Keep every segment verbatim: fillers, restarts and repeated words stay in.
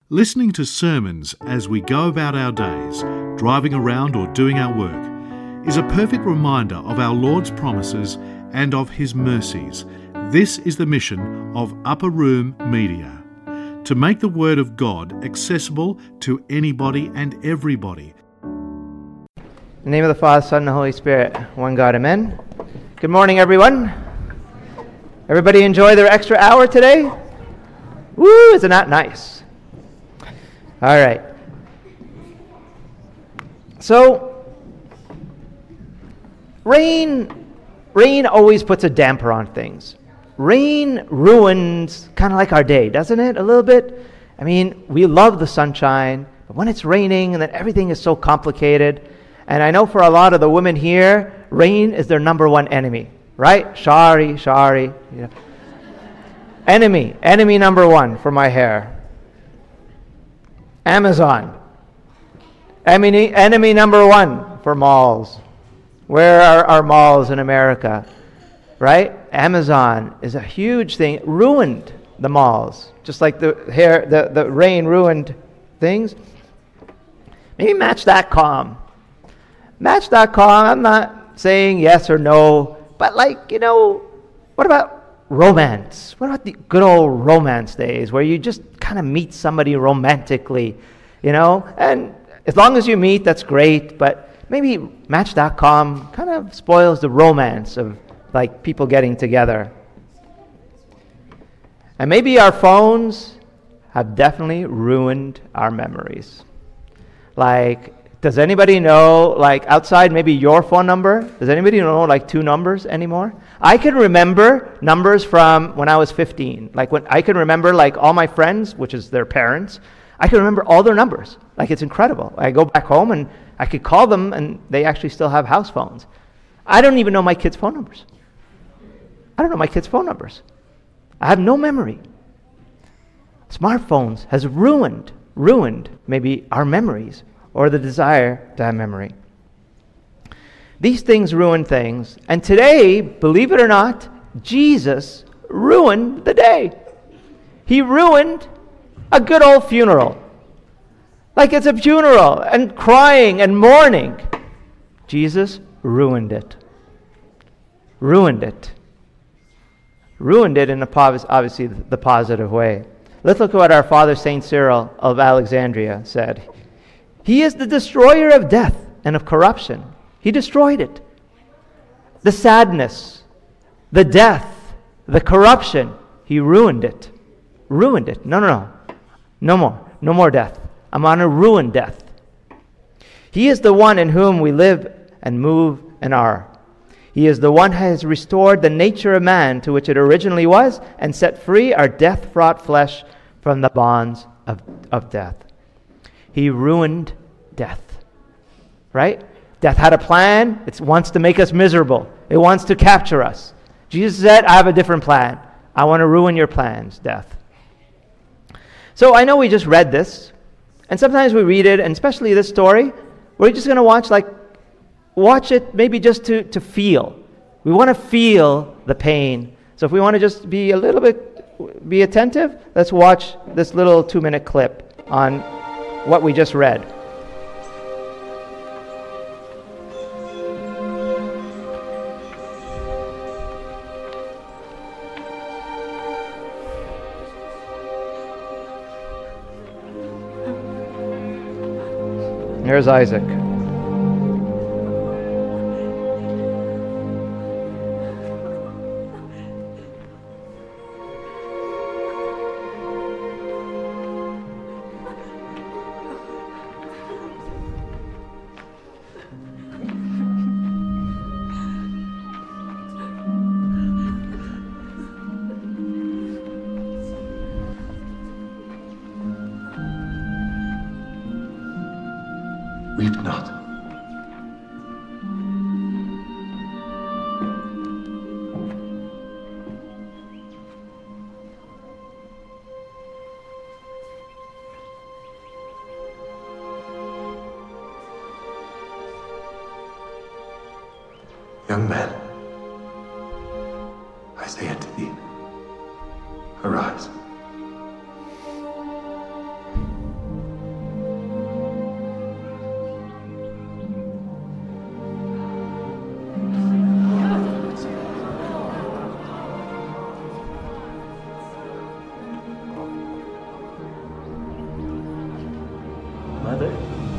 Listening to sermons as we go about our days, driving around or doing our work, is a perfect reminder of our Lord's promises and of His mercies. This is the mission of Upper Room Media, to make the Word of God accessible to anybody and everybody. In the name of the Father, Son, and the Holy Spirit, one God, amen. Good morning, everyone. Everybody enjoy their extra hour today? Woo, isn't that nice? All right. So, rain, rain always puts a damper on things. Rain ruins kind of like our day, doesn't it? A little bit. I mean, we love the sunshine, but when it's raining and then everything is so complicated, and I know for a lot of the women here, rain is their number one enemy, right? Shari, shari. You know. Enemy, enemy number one for my hair. Amazon. Enemy, enemy number one for malls. Where are our malls in America? Right? Amazon is a huge thing. It ruined the malls. Just like the hair, the, the rain ruined things. Maybe Match dot com. Match dot com, I'm not saying yes or no, but like, you know, what about romance? What about the good old romance days where you just kind of meet somebody romantically, you know? And as long as you meet, that's great, but maybe Match dot com kind of spoils the romance of like people getting together. And maybe our phones have definitely ruined our memories. Like, does anybody know, like outside maybe your phone number, does anybody know like two numbers anymore? I can remember numbers from when I was fifteen. Like when I can remember like all my friends, which is their parents, I can remember all their numbers. Like it's incredible. I go back home and I could call them and they actually still have house phones. I don't even know my kids' phone numbers. I don't know my kids' phone numbers. I have no memory. Smartphones has ruined, ruined maybe our memories or the desire to have memory. These things ruin things. And today, believe it or not, Jesus ruined the day. He ruined a good old funeral. Like it's a funeral and crying and mourning. Jesus ruined it. Ruined it. Ruined it in a pos- obviously the positive way. Let's look at what our father Saint Cyril of Alexandria said. He is the destroyer of death and of corruption. He destroyed it. The sadness, the death, the corruption, he ruined it. Ruined it. No, no, no. No more. No more death. I'm on a ruined death. He is the one in whom we live and move and are. He is the one who has restored the nature of man to which it originally was and set free our death-fraught flesh from the bonds of, of death. He ruined death, right? Death had a plan. It wants to make us miserable. It wants to capture us. Jesus said, I have a different plan. I want to ruin your plans, death. So I know we just read this, and sometimes we read it, and especially this story, we're just going to watch like, watch it maybe just to, to feel. We want to feel the pain. So if we want to just be a little bit, be attentive, let's watch this little two-minute clip on what we just read. Here's Isaac. Weep not. Young man, I say unto thee, arise. Mother?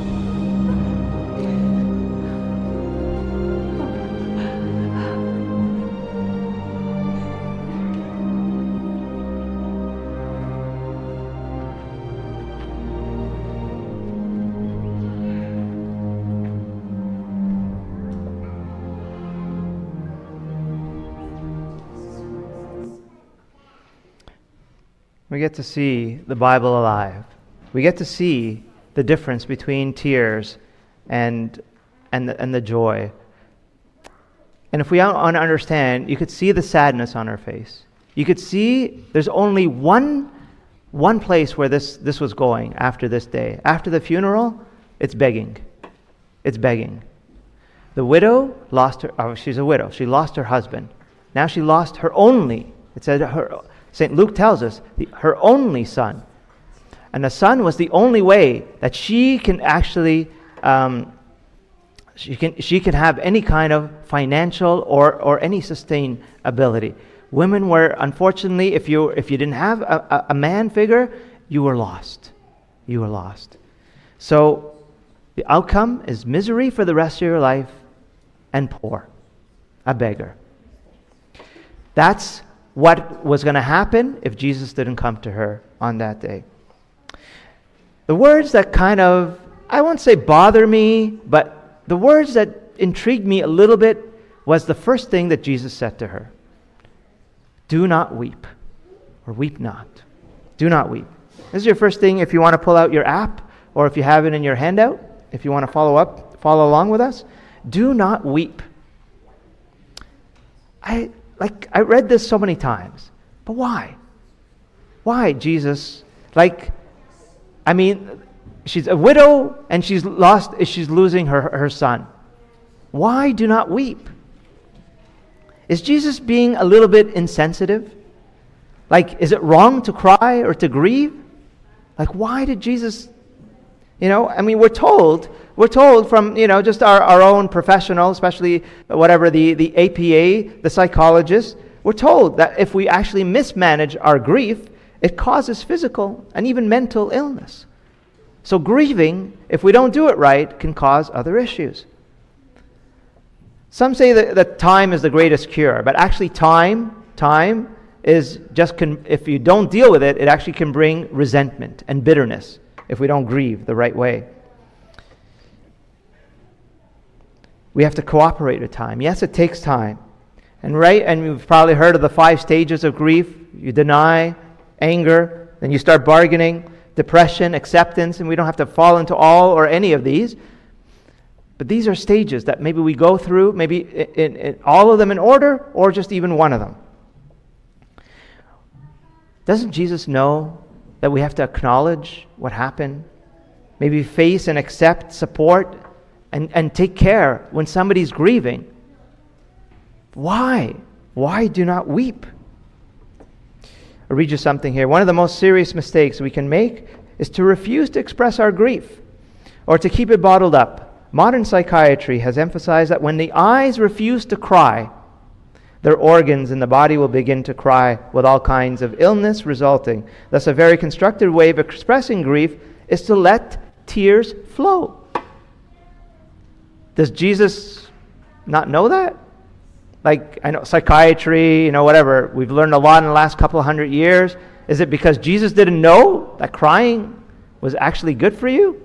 We get to see the Bible alive. We get to see the difference between tears and and the, and the joy. And if we want to understand, you could see the sadness on her face. You could see there's only one one place where this, this was going after this day. After the funeral, it's begging. It's begging. The widow lost her, oh, she's a widow. She lost her husband. Now she lost her only, it said her, Saint Luke tells us, the, her only son. And the son was the only way that she can actually, um, she can she can have any kind of financial or, or any sustainability. Women were, unfortunately, if you if you didn't have a, a, a man figure, you were lost. You were lost. So the outcome is misery for the rest of your life and poor, a beggar. That's what was going to happen if Jesus didn't come to her on that day. The words that kind of, I won't say bother me, but the words that intrigued me a little bit was the first thing that Jesus said to her. Do not weep, or weep not. Do not weep. This is your first thing if you want to pull out your app, or if you have it in your handout, if you want to follow up, follow along with us. Do not weep. I like I read this so many times, but why? Why, Jesus? Like, I mean, she's a widow and she's lost. She's losing her her son. Why do not weep? Is Jesus being a little bit insensitive? Like, is it wrong to cry or to grieve? Like, why did Jesus? You know, I mean, we're told, we're told from, you know, just our, our own professional, especially whatever, the, the A P A, the psychologists, we're told that if we actually mismanage our grief, it causes physical and even mental illness. So grieving, if we don't do it right, can cause other issues. Some say that, that time is the greatest cure, but actually time, time is just, can, if you don't deal with it, it actually can bring resentment and bitterness if we don't grieve the right way. We have to cooperate with time. Yes, it takes time. And right, and you've probably heard of the five stages of grief. You deny, anger, then you start bargaining, depression, acceptance, and we don't have to fall into all or any of these. But these are stages that maybe we go through, maybe in, in all of them in order, or just even one of them. Doesn't Jesus know that we have to acknowledge what happened? Maybe face and accept, support, and, and take care when somebody's grieving. Why? Why do not weep? I'll read you something here. One of the most serious mistakes we can make is to refuse to express our grief or to keep it bottled up. Modern psychiatry has emphasized that when the eyes refuse to cry, their organs in the body will begin to cry, with all kinds of illness resulting. Thus, a very constructive way of expressing grief is to let tears flow. Does Jesus not know that? Like, I know psychiatry, you know, whatever. We've learned a lot in the last couple of hundred years. Is it because Jesus didn't know that crying was actually good for you?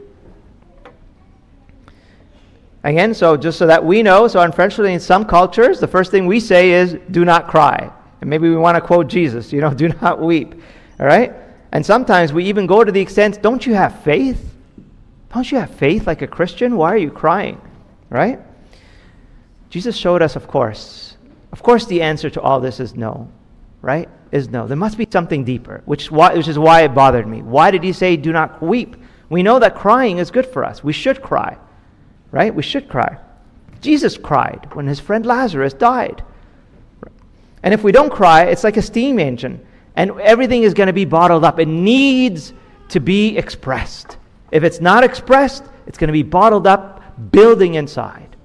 Again, so just so that we know, so unfortunately in some cultures, the first thing we say is, do not cry. And maybe we want to quote Jesus, you know, do not weep. All right? And sometimes we even go to the extent, don't you have faith? Don't you have faith like a Christian? Why are you crying? Right? Jesus showed us, of course. Of course the answer to all this is no. Right? Is no. There must be something deeper, which, which is why it bothered me. Why did he say, do not weep? We know that crying is good for us. We should cry. Right? We should cry. Jesus cried when his friend Lazarus died. And if we don't cry, it's like a steam engine. And everything is going to be bottled up. It needs to be expressed. If it's not expressed, it's going to be bottled up, building inside.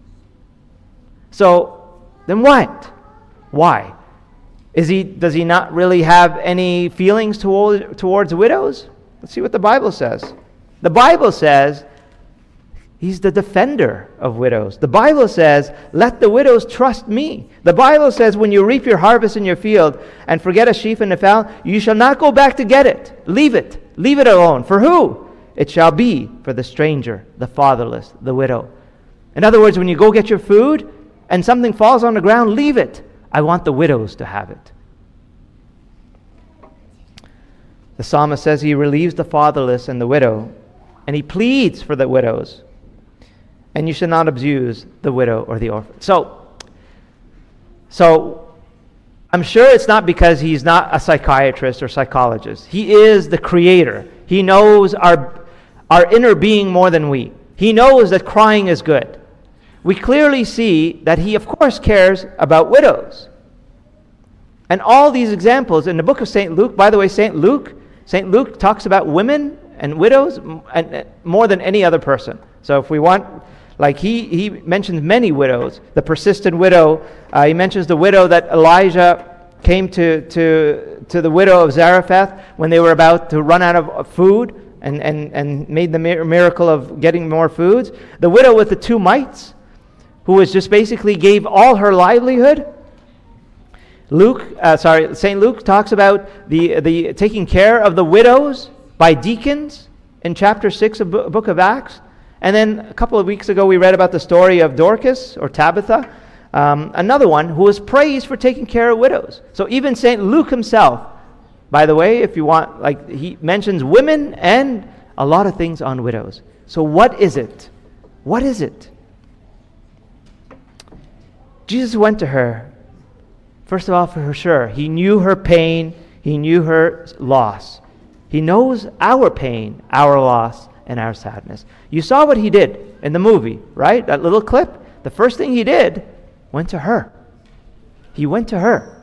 So, then what? Why? Is he? Does he not really have any feelings toward, towards widows? Let's see what the Bible says. The Bible says he's the defender of widows. The Bible says, let the widows trust me. The Bible says, when you reap your harvest in your field and forget a sheaf in the fowl, you shall not go back to get it. Leave it. Leave it alone. For who? It shall be for the stranger, the fatherless, the widow. In other words, when you go get your food and something falls on the ground, leave it. I want the widows to have it. The psalmist says he relieves the fatherless and the widow, and he pleads for the widows. And you should not abuse the widow or the orphan. So, so I'm sure it's not because he's not a psychiatrist or psychologist. He is the creator. He knows our, our inner being more than we. He knows that crying is good. We clearly see that he, of course, cares about widows. And all these examples in the book of Saint Luke, by the way, Saint Luke, Saint Luke talks about women and widows more than any other person. So if we want, like he, he mentions many widows. The persistent widow, uh, he mentions the widow that Elijah came to, to, to the widow of Zarephath when they were about to run out of food and, and, and made the miracle of getting more foods. The widow with the two mites, who was just basically gave all her livelihood. Luke, uh, sorry, Saint Luke talks about the the taking care of the widows by deacons in chapter six of the book of Acts. And then a couple of weeks ago we read about the story of Dorcas or Tabitha, um, another one who was praised for taking care of widows. So even Saint Luke himself, by the way, if you want, like he mentions women and a lot of things on widows. So what is it? What is it? Jesus went to her, first of all, for sure. He knew her pain. He knew her loss. He knows our pain, our loss, and our sadness. You saw what he did in the movie, right? That little clip. The first thing he did, went to her. He went to her.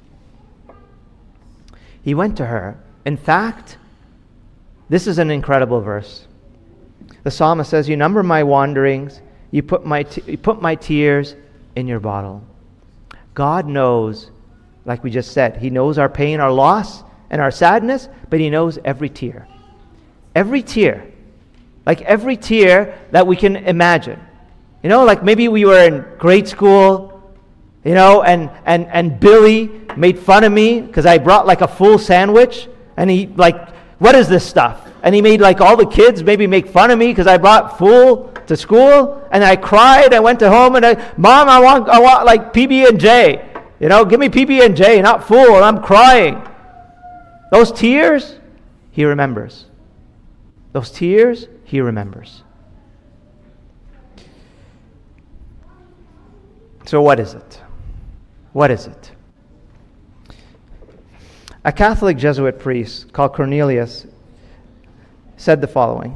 He went to her. In fact, this is an incredible verse. The psalmist says, you number my wanderings. You put my, t- you put my tears in your bottle. God knows, like we just said, he knows our pain, our loss, and our sadness, but he knows every tear. Every tear. Like every tear that we can imagine. You know, like maybe we were in grade school, you know, and, and, and Billy made fun of me because I brought like a full sandwich, and he like, what is this stuff? And he made like all the kids maybe make fun of me because I brought full to school, and I cried. I went to home and I, Mom, I want, I want like P B and J. You know, give me P B and J, not full. And I'm crying. Those tears, he remembers. Those tears, he remembers. So what is it? What is it? A Catholic Jesuit priest called Cornelius said the following.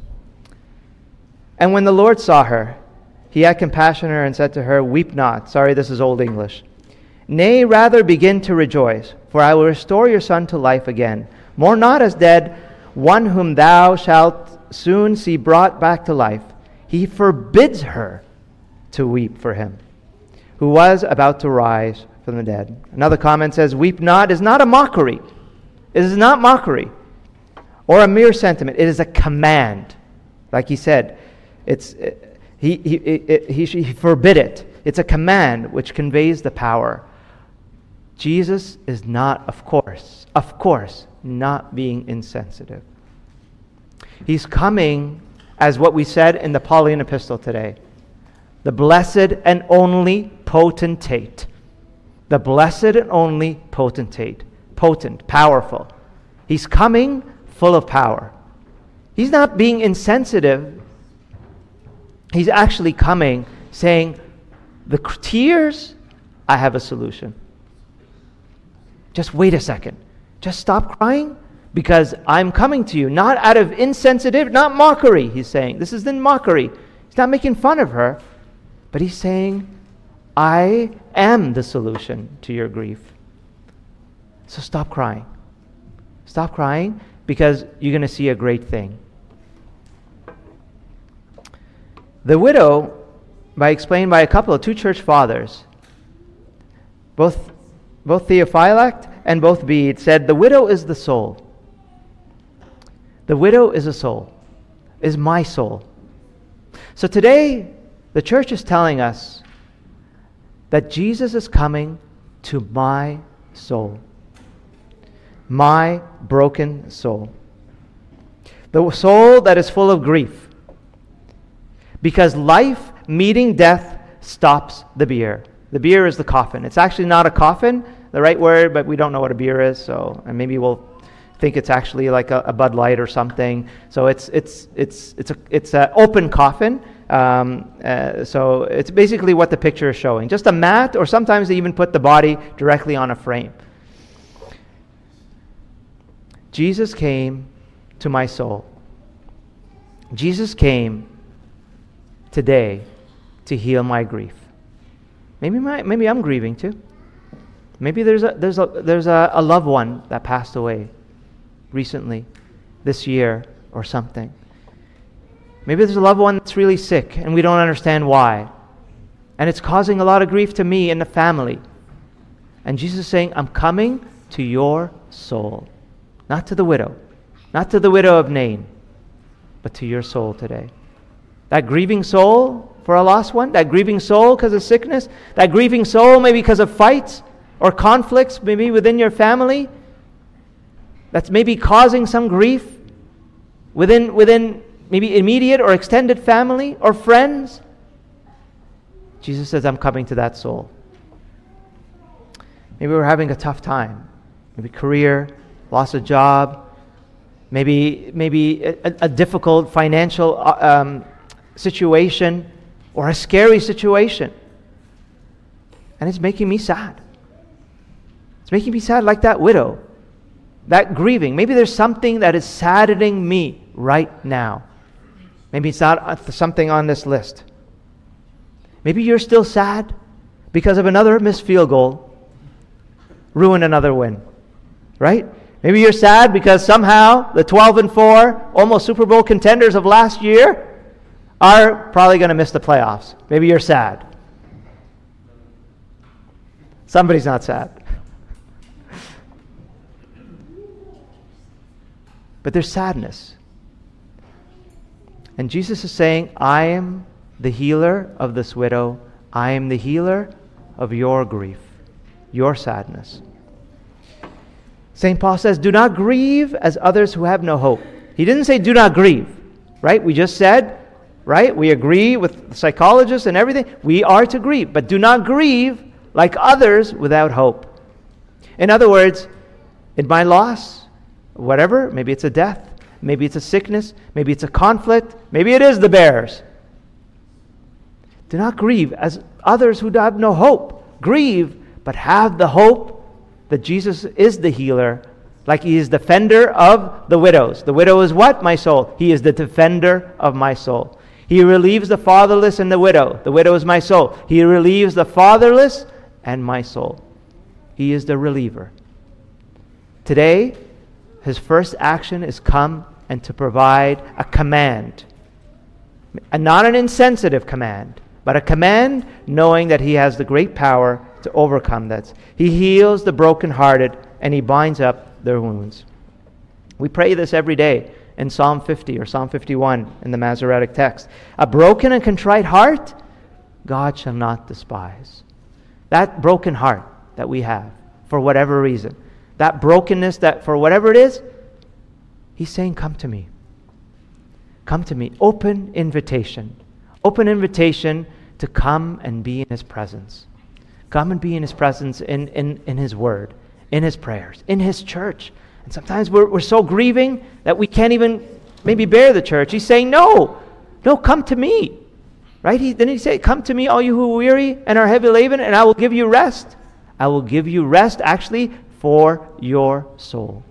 And when the Lord saw her, he had compassion on her and said to her, weep not. Sorry, this is Old English. Nay, rather begin to rejoice, for I will restore your son to life again. Mourn not as dead, one whom thou shalt soon see brought back to life. He forbids her to weep for him, who was about to rise from the dead. Another comment says, weep not is not a mockery. It is not mockery or a mere sentiment. It is a command. Like he said, it's it, he, he, it, he, he forbid it. It's a command which conveys the power. Jesus is not, of course, of course, not being insensitive. He's coming as what we said in the Pauline epistle today. The blessed and only potentate. The blessed and only potentate. Potent, powerful. He's coming full of power. He's not being insensitive. He's actually coming saying, the tears, I have a solution. Just wait a second. Just stop crying because I'm coming to you. Not out of insensitive, not mockery, he's saying. This isn't mockery. He's not making fun of her, but he's saying, I am the solution to your grief. So stop crying. Stop crying because you're going to see a great thing. The widow, by explained by a couple of two church fathers, both both Theophylact and both Bede, said the widow is the soul. The widow is a soul. is my soul. So today, the church is telling us that Jesus is coming to my soul. My broken soul. The soul that is full of grief. Because life meeting death stops the bier. The bier is the coffin. It's actually not a coffin, the right word, but we don't know what a bier is, so and maybe we'll think it's actually like a, a Bud Light or something. So it's it's it's it's a it's an open coffin. Um, uh, so it's basically what the picture is showing. Just a mat, or sometimes they even put the body directly on a frame. Jesus came to my soul. Jesus came today to heal my grief. Maybe my maybe I'm grieving too. Maybe there's a there's a there's a, a loved one that passed away recently, this year or something. Maybe there's a loved one that's really sick and we don't understand why. And it's causing a lot of grief to me and the family. And Jesus is saying, I'm coming to your soul. Not to the widow. Not to the widow of Nain. But to your soul today. That grieving soul for a lost one. That grieving soul because of sickness. That grieving soul maybe because of fights or conflicts maybe within your family. That's maybe causing some grief within within maybe immediate or extended family or friends. Jesus says, I'm coming to that soul. Maybe we're having a tough time. Maybe career, lost a job, maybe maybe a, a difficult financial um, situation or a scary situation. And it's making me sad. It's making me sad like that widow. That grieving. Maybe there's something that is saddening me right now. Maybe it's not something on this list. Maybe you're still sad because of another missed field goal ruined another win. Right? Maybe you're sad because somehow the twelve and four, almost Super Bowl contenders of last year, are probably going to miss the playoffs. Maybe you're sad. Somebody's not sad. But there's sadness. And Jesus is saying, I am the healer of this widow. I am the healer of your grief, your sadness. Saint Paul says, do not grieve as others who have no hope. He didn't say do not grieve, right? We just said, right? We agree with psychologists and everything. We are to grieve, but do not grieve like others without hope. In other words, in my loss, whatever, maybe it's a death, maybe it's a sickness, maybe it's a conflict, maybe it is the Bears. Do not grieve as others who have no hope. Grieve, but have the hope that Jesus is the healer, like he is defender of the widows. The widow is what? My soul. He is the defender of my soul. He relieves the fatherless and the widow. The widow is my soul. He relieves the fatherless and my soul. He is the reliever. Today, his first action is come and to provide a command. And not an insensitive command, but a command knowing that he has the great power to overcome that. He heals the brokenhearted and he binds up their wounds. We pray this every day in Psalm fifty or Psalm fifty-one in the Masoretic text. A broken and contrite heart, God shall not despise. That broken heart that we have, for whatever reason, that brokenness that for whatever it is, he's saying, come to me. Come to me. Open invitation. Open invitation to come and be in his presence. Come and be in his presence in, in, in his word, in his prayers, in his church. And sometimes we're, we're so grieving that we can't even maybe bear the church. He's saying, no, no, come to me. Right? He, then he said, come to me, all you who are weary and are heavy laden, and I will give you rest. I will give you rest, actually, for your soul.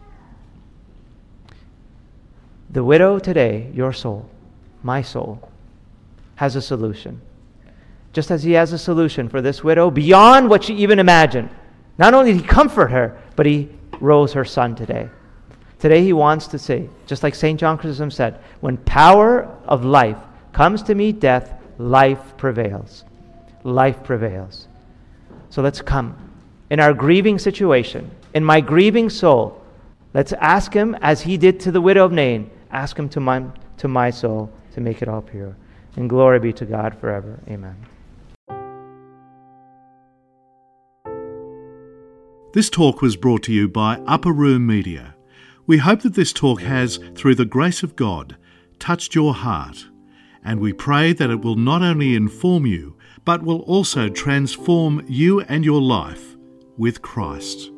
The widow today, your soul, my soul, has a solution. Just as he has a solution for this widow beyond what she even imagined. Not only did he comfort her, but he rose her son today. Today he wants to say, just like Saint John Chrysostom said, when power of life comes to meet death, life prevails. Life prevails. So let's come. In our grieving situation, in my grieving soul, let's ask him, as he did to the widow of Nain, ask him to, mine, to my soul to make it all pure. And glory be to God forever. Amen. This talk was brought to you by Upper Room Media. We hope that this talk has, through the grace of God, touched your heart, and we pray that it will not only inform you, but will also transform you and your life with Christ.